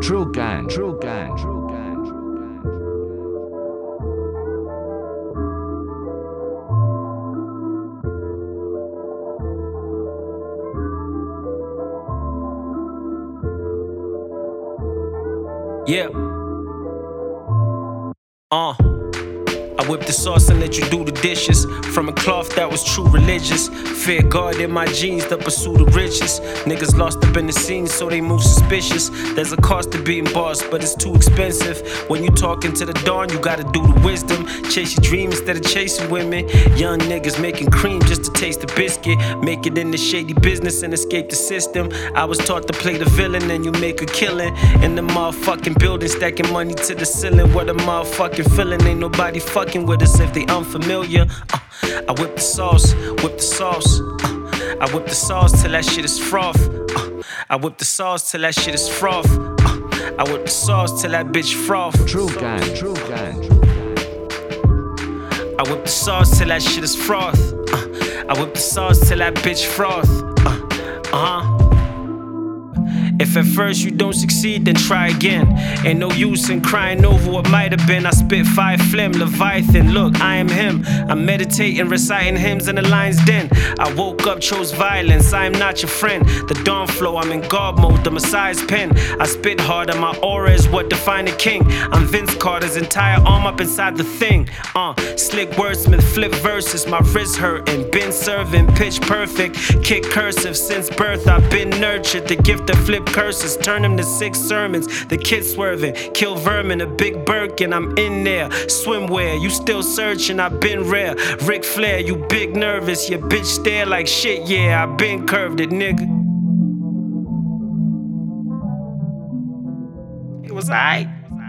True gang, true gang, true gang, true gang. Yeah. I whip the sauce and let you do the dishes. From a cloth that was true religious. Fear God in my jeans, the pursuit of riches. Niggas lost up in the scene, so they move suspicious. There's a cost to being boss, but it's too expensive. When you talking to the dawn, you gotta do the wisdom. Chase your dream instead of chasing women. Young niggas making cream just to taste the biscuit. Make it in the shady business and escape the system. I was taught to play the villain and you make a killing. In the motherfucking building, stacking money to the ceiling. What a motherfucking feeling. Ain't nobody fucking with us if they unfamiliar. I whip the sauce, whip the sauce. I whip the sauce till that shit is froth. I whip the sauce till that shit is froth. I whip the sauce till that bitch froth. True gang, true gang, true gang. I whip the sauce till that shit is froth. I whip the sauce till that bitch froth. If at first you don't succeed, then try again. Ain't no use in crying over what might have been. I spit fire phlegm, Leviathan, look, I am him. I'm meditating, reciting hymns in the lion's den. I woke up, chose violence, I am not your friend. The dawn flow, I'm in God mode, the Messiah's pen. I spit harder, my aura is what define a king. I'm Vince Carter's entire arm up inside the thing. Slick wordsmith, flip verses, my wrist hurting. Been serving, pitch perfect, kick cursive. Since birth I've been nurtured, the gift of flip curses, turn them to 6 sermons. The kid swerving, kill vermin, a big Birkin, I'm in there. Swimwear, you still searching, I've been rare. Ric Flair, you big nervous, your bitch stare like shit, yeah, I been curved it, nigga. It was aight.